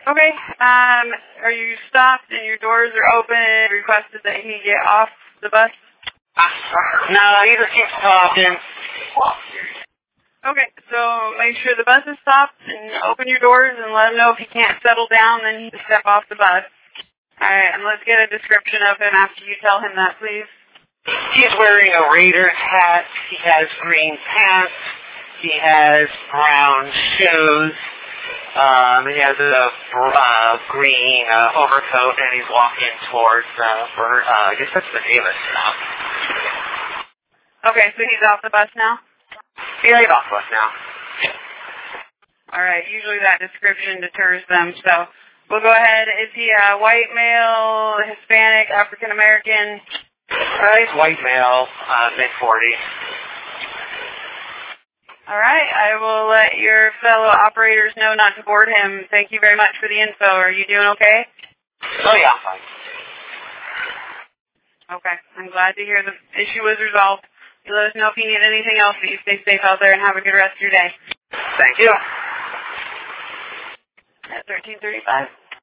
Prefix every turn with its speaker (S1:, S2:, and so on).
S1: Okay. Are you stopped and your doors are open and requested that he get off the bus?
S2: No, he just keeps talking.
S1: Okay, so make sure the bus is stopped and open your doors and let him know if he can't settle down, then he can step off the bus. Alright, and let's get a description of him after you tell him that, please.
S2: He's wearing a Raiders hat. He has green pants. He has brown shoes. He has a green overcoat, and he's walking towards, I guess that's the Davis stop.
S1: Okay, so he's off the bus now?
S2: Yeah, he's off the bus now.
S1: Alright, usually that description deters them, so we'll go ahead. Is he a white male, Hispanic, African American?
S2: He's white male, mid-40s.
S1: Alright, I will let your fellow operators know not to board him. Thank you very much for the info. Are you doing okay?
S2: Oh, yeah, I'm fine.
S1: Okay, I'm glad to hear the issue was resolved. You let us know if you need anything else, but you stay safe out there and have a good rest of your day.
S2: Thank you.
S1: At 1335.